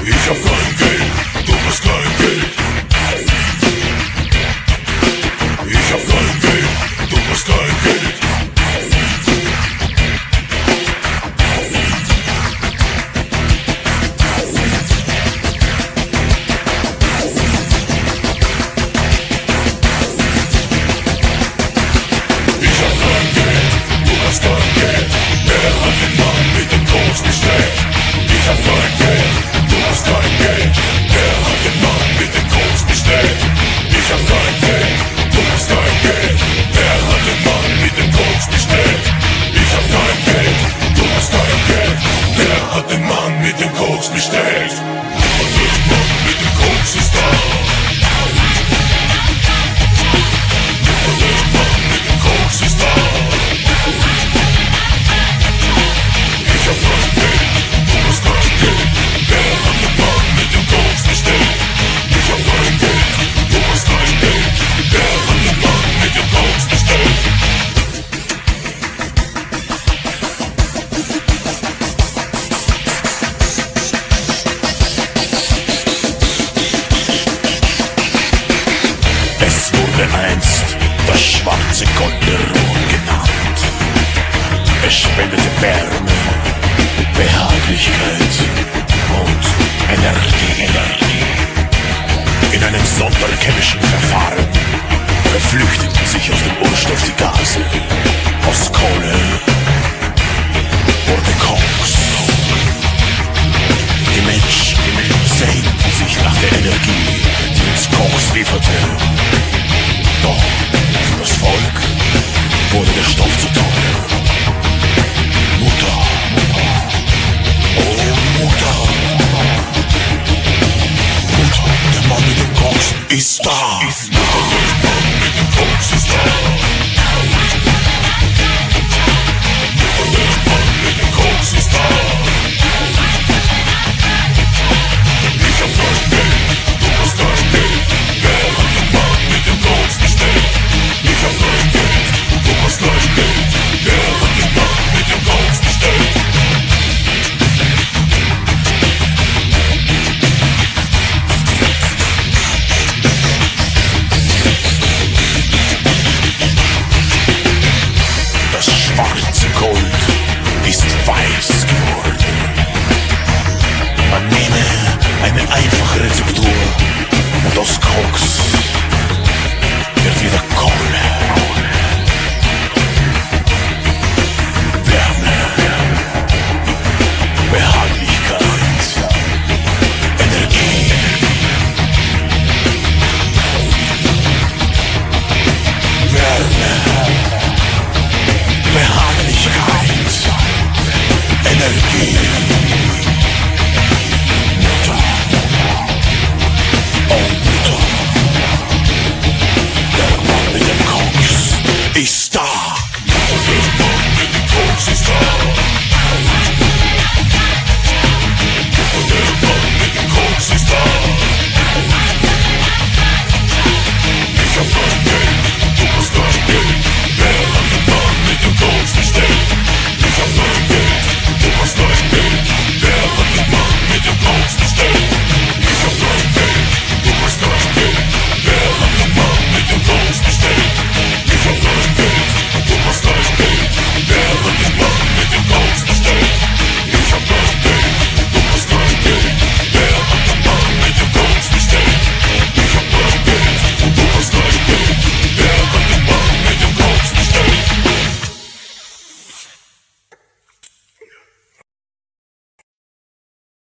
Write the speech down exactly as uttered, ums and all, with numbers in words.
Ich hab kein Geld, du hast kein Geld. Ich hab kein Geld, du hast kein Geld. Ich hab kein Geld, du hast kein Geld. Wer hat den Mann mit dem großen Steck? Ich hab kein Geld, du hast kein Geld. Wer hat den Mann mit dem großen Steck? Ich hab kein Geld, du hast kein Geld. Wer hat den Mann mit dem großen Steck? Ich hab kein Geld, du hast kein Geld. Wer hat den Mann mit dem großen Steck? Und der Mann mit dem großen Star. Und der Mann mit dem großen Star. Ich hab kein Geld, du hast kein Geld. Wer hat den Mann mit dem großen Steck? Ich hab kein Geld, du hast kein Geld. Wer hat den Mann mit dem großen Steck? Es wurde einst das schwarze Gold der Ruhr genannt. Es spendete Wärme, Behaglichkeit und Energie. Energie. In einem sonderchemischen Verfahren verflüchteten sich aus dem Urstoff die Gase. Aus Kohle wurde Koks. Die Menschen sehnten sich nach der Energie, die uns Koks lieferte. Doch für das Volk wurde der Stoff zu teuer. Mutter, oh Mutter, Mutter, der Mann mit dem Koks ist da. Ist da. Der Mann mit dem Koks ist da. Der Mann mit dem Koks ist da. Ich hab kein Geld, du hast kein Geld. Wer hat den Mann mit dem großen Steck? Ich hab kein Geld, du hast kein Geld. Wer hat den Mann mit dem großen Steck? Das schwarze Gold ist weiß geworden. Man nehme eine einfache Rezeptur und aus Koks